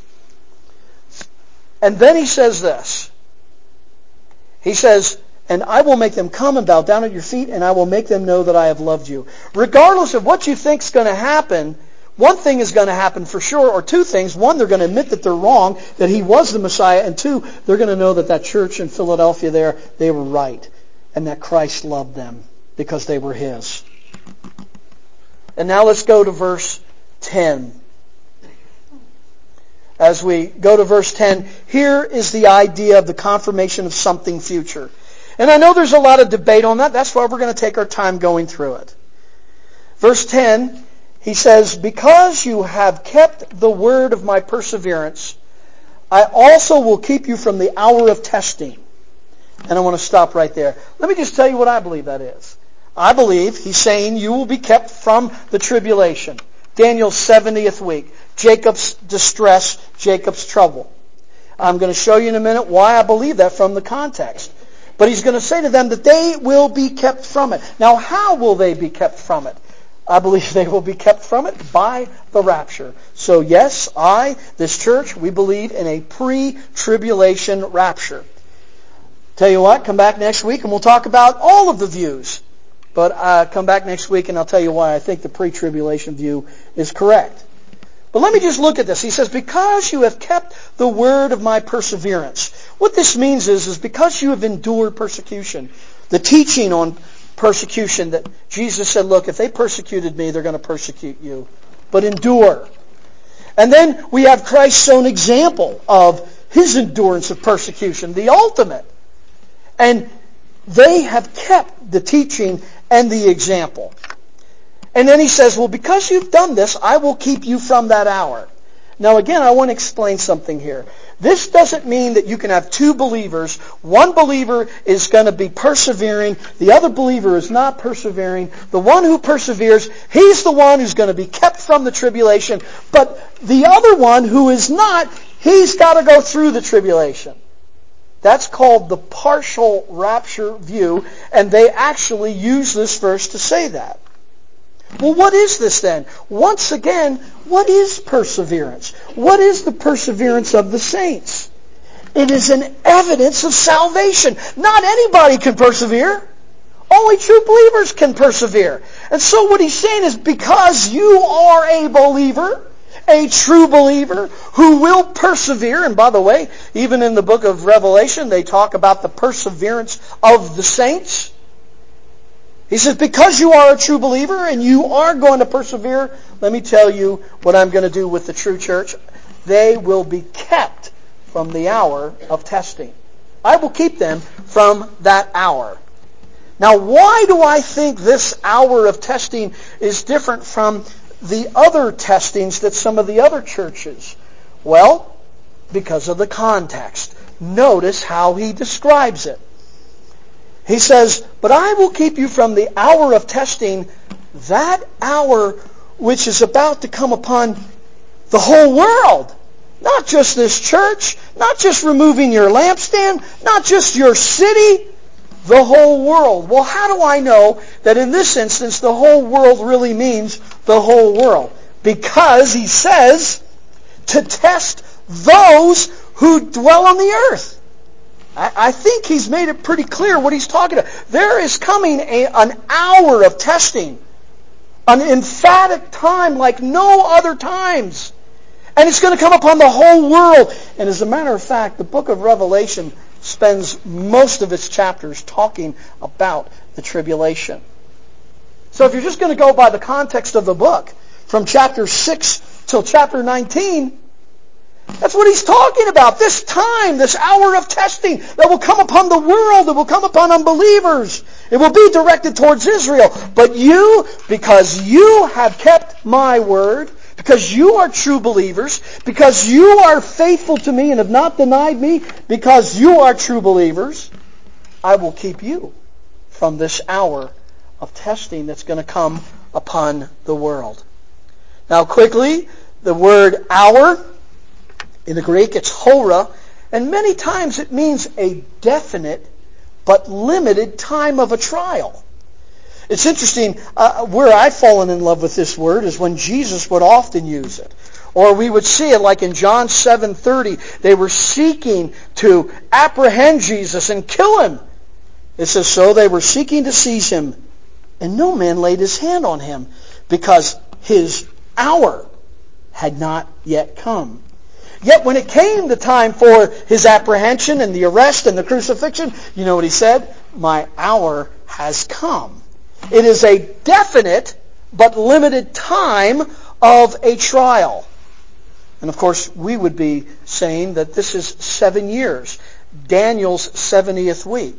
And then he says this. He says, and I will make them come and bow down at your feet, and I will make them know that I have loved you. Regardless of what you think is going to happen, one thing is going to happen for sure, or two things. One, they're going to admit that they're wrong, that He was the Messiah. And two, they're going to know that that church in Philadelphia there, they were right. And that Christ loved them because they were His. And now let's go to verse ten. As we go to verse ten, here is the idea of the confirmation of something future. And I know there's a lot of debate on that. That's why we're going to take our time going through it. Verse ten, he says, because you have kept the word of my perseverance, I also will keep you from the hour of testing. And I want to stop right there. Let me just tell you what I believe that is. I believe he's saying you will be kept from the tribulation. Daniel's seventieth week. Jacob's distress, Jacob's trouble. I'm going to show you in a minute why I believe that from the context. But he's going to say to them that they will be kept from it. Now, how will they be kept from it? I believe they will be kept from it by the rapture. So yes, I, this church, we believe in a pre-tribulation rapture. Tell you what, come back next week and we'll talk about all of the views. But uh, come back next week and I'll tell you why I think the pre-tribulation view is correct. But let me just look at this. He says, because you have kept the word of my perseverance. What this means is, is because you have endured persecution. The teaching on persecution that Jesus said, look, if they persecuted me, they're going to persecute you. But endure. And then we have Christ's own example of His endurance of persecution, the ultimate. And they have kept the teaching and the example. And then he says, well, because you've done this, I will keep you from that hour. Now again, I want to explain something here. This doesn't mean that you can have two believers. One believer is going to be persevering. The other believer is not persevering. The one who perseveres, he's the one who's going to be kept from the tribulation. But the other one who is not, he's got to go through the tribulation. That's called the partial rapture view, and they actually use this verse to say that. Well, what is this then? Once again, what is perseverance? What is the perseverance of the saints? It is an evidence of salvation. Not anybody can persevere. Only true believers can persevere. And so what he's saying is, because you are a believer, a true believer who will persevere, and by the way, even in the book of Revelation, they talk about the perseverance of the saints. He says, because you are a true believer and you are going to persevere, let me tell you what I'm going to do with the true church. They will be kept from the hour of testing. I will keep them from that hour. Now, why do I think this hour of testing is different from the other testings that some of the other churches? Well, because of the context. Notice how he describes it. He says, but I will keep you from the hour of testing, that hour which is about to come upon the whole world. Not just this church, not just removing your lampstand, not just your city, the whole world. Well, how do I know that in this instance the whole world really means the whole world? Because he says to test those who dwell on the earth. I think he's made it pretty clear what he's talking about. There is coming a, an hour of testing, an emphatic time like no other times. And it's going to come upon the whole world. And as a matter of fact, the book of Revelation spends most of its chapters talking about the tribulation. So if you're just going to go by the context of the book, from chapter six till chapter nineteen, that's what he's talking about. This time, this hour of testing that will come upon the world, that will come upon unbelievers. It will be directed towards Israel. But you, because you have kept my word, because you are true believers, because you are faithful to me and have not denied me, because you are true believers, I will keep you from this hour of testing that's going to come upon the world. Now quickly, the word hour, in the Greek, it's hora, and many times it means a definite but limited time of a trial. It's interesting, uh, where I've fallen in love with this word is when Jesus would often use it. Or we would see it like in John seven thirty, they were seeking to apprehend Jesus and kill him. It says, so they were seeking to seize him, and no man laid his hand on him, because his hour had not yet come. Yet when it came the time for his apprehension and the arrest and the crucifixion, you know what he said? My hour has come. It is a definite but limited time of a trial. And of course, we would be saying that this is seven years, Daniel's seventieth week.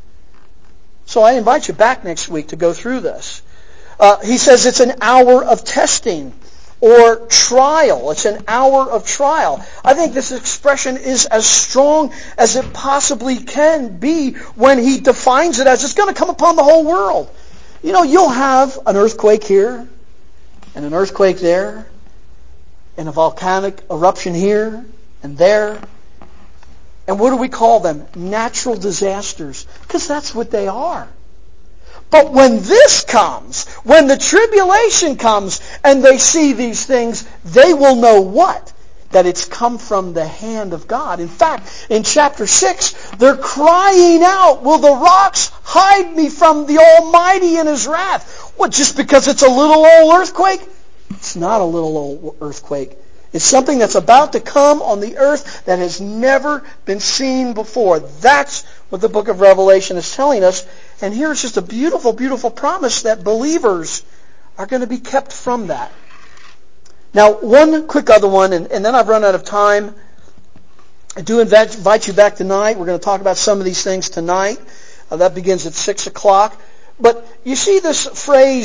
So I invite you back next week to go through this. Uh, he says it's an hour of testing. Or trial. It's an hour of trial. I think this expression is as strong as it possibly can be when he defines it as it's going to come upon the whole world. You know, you'll have an earthquake here, and an earthquake there, and a volcanic eruption here and there. And what do we call them? Natural disasters. Because that's what they are. But when this comes, when the tribulation comes, and they see these things, they will know what? That it's come from the hand of God. In fact, in chapter six, they're crying out, will the rocks hide me from the Almighty in His wrath? What, just because it's a little old earthquake? It's not a little old earthquake. It's something that's about to come on the earth that has never been seen before. That's what the book of Revelation is telling us. And here's just a beautiful, beautiful promise that believers are going to be kept from that. Now, one quick other one, and, and then I've run out of time. I do invite, invite you back tonight. We're going to talk about some of these things tonight. Uh, that begins at six o'clock. But you see this phrase,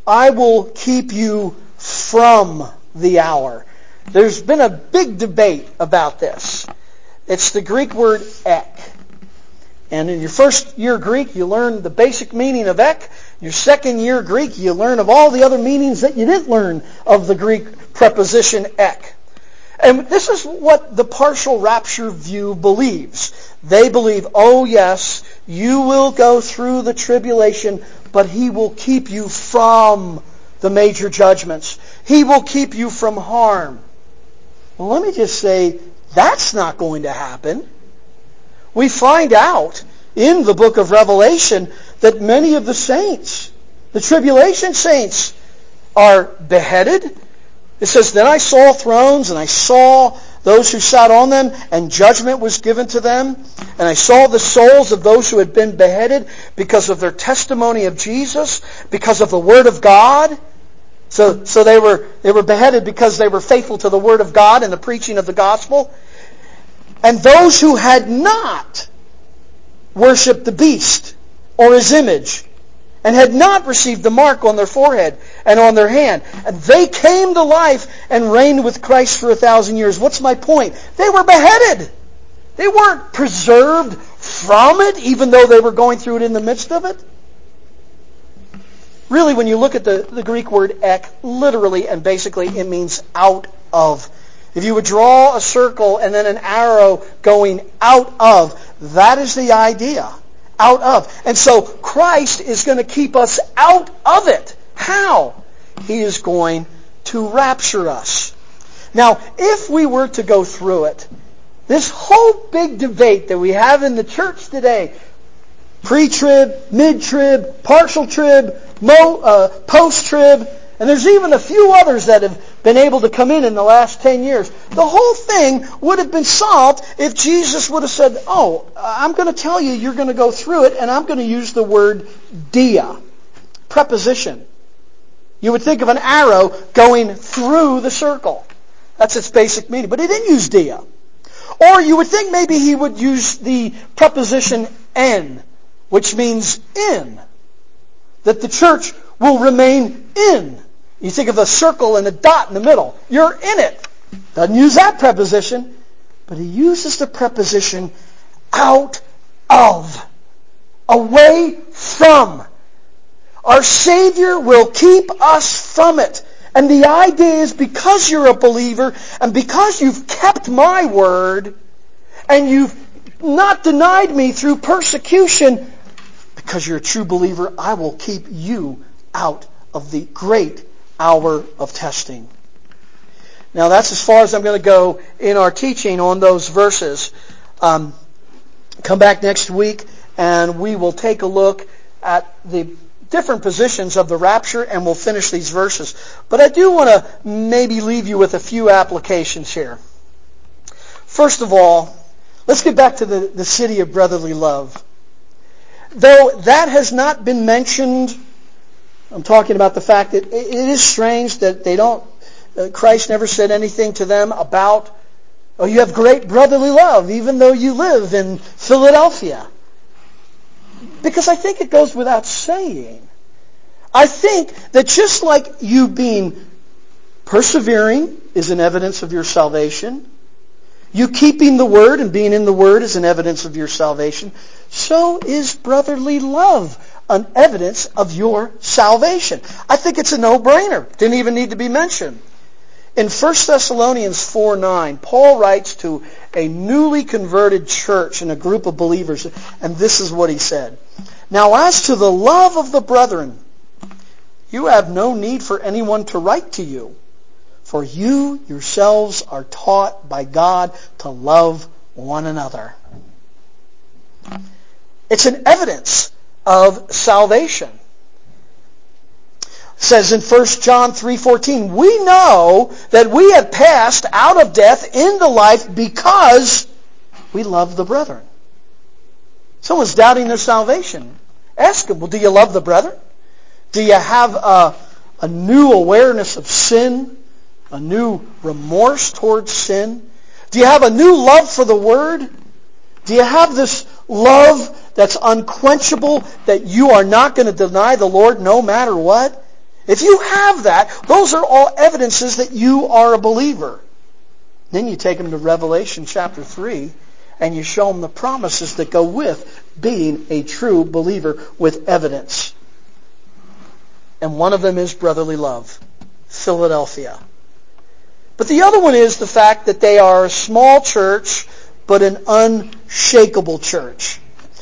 I will keep you from the hour. There's been a big debate about this. It's the Greek word ek. And in your first year Greek, you learn the basic meaning of ek. Your second year Greek, you learn of all the other meanings that you didn't learn of the Greek preposition ek. And this is what the partial rapture view believes. They believe, oh yes, you will go through the tribulation, but He will keep you from the major judgments. He will keep you from harm. Well, let me just say, that's not going to happen. We find out in the book of Revelation that many of the saints, the tribulation saints, are beheaded. It says, then I saw thrones, and I saw those who sat on them, and judgment was given to them. And I saw the souls of those who had been beheaded because of their testimony of Jesus, because of the Word of God. So, so they were they were beheaded because they were faithful to the Word of God and the preaching of the gospel. And those who had not worshipped the beast or his image, and had not received the mark on their forehead and on their hand, and they came to life and reigned with Christ for a thousand years. What's my point? They were beheaded. They weren't preserved from it, even though they were going through it in the midst of it. Really, when you look at the, the Greek word ek, literally and basically it means out of. If you would draw a circle and then an arrow going out of, that is the idea. Out of. And so Christ is going to keep us out of it. How? He is going to rapture us. Now, if we were to go through it, this whole big debate that we have in the church today, pre-trib, mid-trib, partial trib, mo, uh, post-trib, and there's even a few others that have been able to come in in the last ten years. The whole thing would have been solved if Jesus would have said, oh, I'm going to tell you you're going to go through it, and I'm going to use the word dia, preposition. You would think of an arrow going through the circle. That's its basic meaning. But He didn't use dia. Or you would think maybe He would use the preposition en, which means in. That the church will remain in. You think of a circle and a dot in the middle. You're in it. Doesn't use that preposition, but He uses the preposition out of, away from. Our Savior will keep us from it. And the idea is, because you're a believer and because you've kept my word and you've not denied me through persecution, because you're a true believer, I will keep you out of the great hour of testing. Now that's as far as I'm going to go in our teaching on those verses. Um, come back next week and we will take a look at the different positions of the rapture and we'll finish these verses. But I do want to maybe leave you with a few applications here. First of all, let's get back to the, the city of brotherly love. Though that has not been mentioned, I'm talking about the fact that it is strange that they don't, uh, Christ never said anything to them about, oh, you have great brotherly love, even though you live in Philadelphia. Because I think it goes without saying. I think that just like you being persevering is an evidence of your salvation, you keeping the Word and being in the Word is an evidence of your salvation, so is brotherly love an evidence of your salvation. I think it's a no-brainer. Didn't even need to be mentioned. In First Thessalonians four nine, Paul writes to a newly converted church and a group of believers, and this is what he said. Now as to the love of the brethren, you have no need for anyone to write to you, for you yourselves are taught by God to love one another. It's an evidence of salvation. It says in First John three fourteen, we know that we have passed out of death into life because we love the brethren. Someone's doubting their salvation. Ask them, well, do you love the brethren? Do you have a, a new awareness of sin? A new remorse towards sin? Do you have a new love for the Word? Do you have this love that's unquenchable, that you are not going to deny the Lord no matter what? If you have that, those are all evidences that you are a believer. Then you take them to Revelation chapter three, and you show them the promises that go with being a true believer with evidence. And one of them is brotherly love. Philadelphia. But the other one is the fact that they are a small church, but an unshakable church.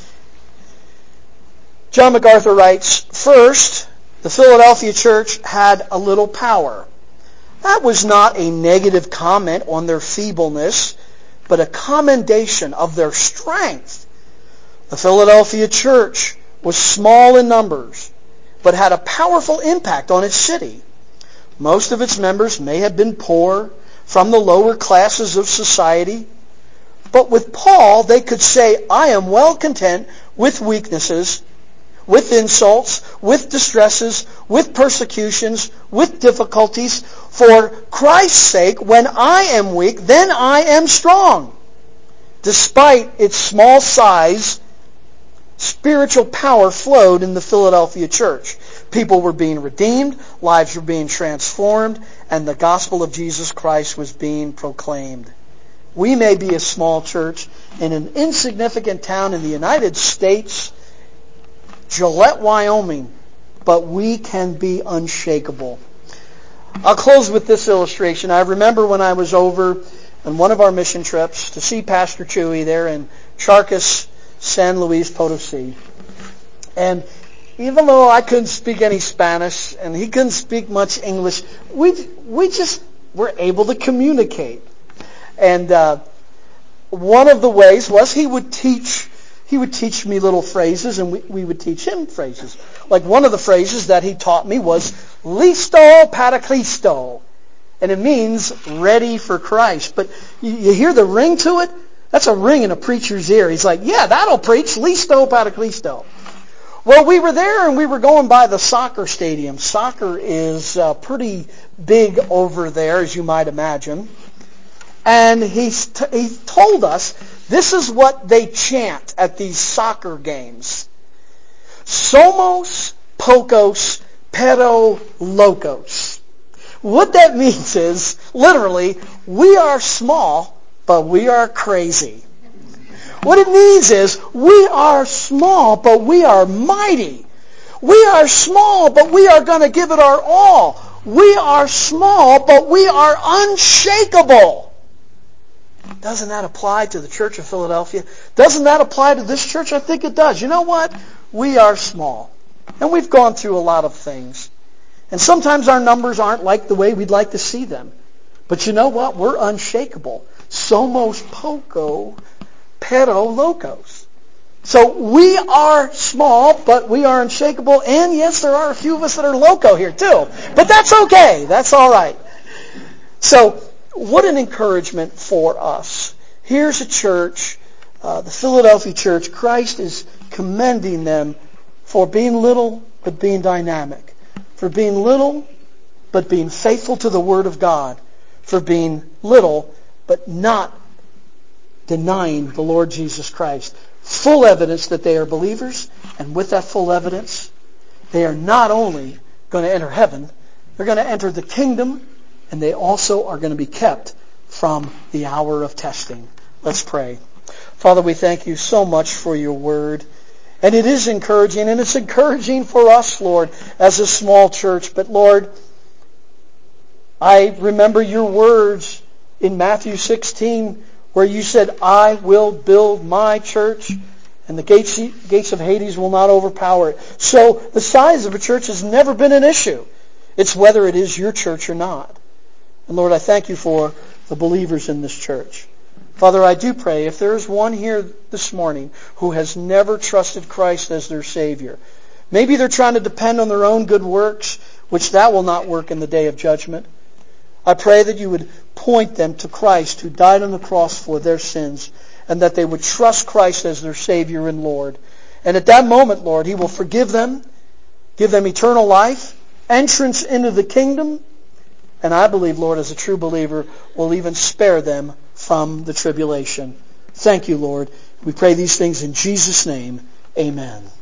John MacArthur writes, first, the Philadelphia church had a little power. That was not a negative comment on their feebleness, but a commendation of their strength. The Philadelphia church was small in numbers, but had a powerful impact on its city. Most of its members may have been poor, from the lower classes of society, but with Paul they could say, I am well content with weaknesses, with insults, with distresses, with persecutions, with difficulties. For Christ's sake, when I am weak, then I am strong. Despite its small size, spiritual power flowed in the Philadelphia church. People were being redeemed, lives were being transformed, and the gospel of Jesus Christ was being proclaimed. We may be a small church in an insignificant town in the United States, Gillette, Wyoming, but we can be unshakable. I'll close with this illustration. I remember when I was over on one of our mission trips to see Pastor Chewy there in Charcas, San Luis Potosi. And even though I couldn't speak any Spanish and he couldn't speak much English, we we just were able to communicate. And uh, one of the ways was he would teach he would teach me little phrases, and we, we would teach him phrases. Like one of the phrases that he taught me was "Listo para Cristo," and it means ready for Christ. But you, you hear the ring to it? That's a ring in a preacher's ear. He's like, yeah, that'll preach. Listo para Cristo. Well, we were there and we were going by the soccer stadium. Soccer is uh, pretty big over there, as you might imagine. And he, t- he told us this is what they chant at these soccer games. Somos pocos pero locos. What that means is, literally, we are small, but we are crazy. What it means is, we are small, but we are mighty. We are small, but we are going to give it our all. We are small, but we are unshakable. Doesn't that apply to the Church of Philadelphia? Doesn't that apply to this church? I think it does. You know what? We are small. And we've gone through a lot of things. And sometimes our numbers aren't like the way we'd like to see them. But you know what? We're unshakable. Somos poco pero locos. So we are small, but we are unshakable. And yes, there are a few of us that are loco here too. But that's okay. That's all right. So what an encouragement for us. Here's a church, uh, the Philadelphia church. Christ is commending them for being little but being dynamic. For being little but being faithful to the Word of God. For being little but not denying the Lord Jesus Christ. Full evidence that they are believers, and with that full evidence, they are not only going to enter heaven, they're going to enter the kingdom, and they also are going to be kept from the hour of testing. Let's pray. Father, we thank you so much for your word. And it is encouraging, and it's encouraging for us, Lord, as a small church. But Lord, I remember your words in Matthew sixteen, where you said, I will build my church, and the gates, gates of Hades will not overpower it. So the size of a church has never been an issue. It's whether it is your church or not. And Lord, I thank you for the believers in this church. Father, I do pray, if there is one here this morning who has never trusted Christ as their Savior, maybe they're trying to depend on their own good works, which that will not work in the day of judgment. I pray that you would point them to Christ who died on the cross for their sins, and that they would trust Christ as their Savior and Lord. And at that moment, Lord, He will forgive them, give them eternal life, entrance into the kingdom, and I believe, Lord, as a true believer, will even spare them from the tribulation. Thank you, Lord. We pray these things in Jesus' name. Amen.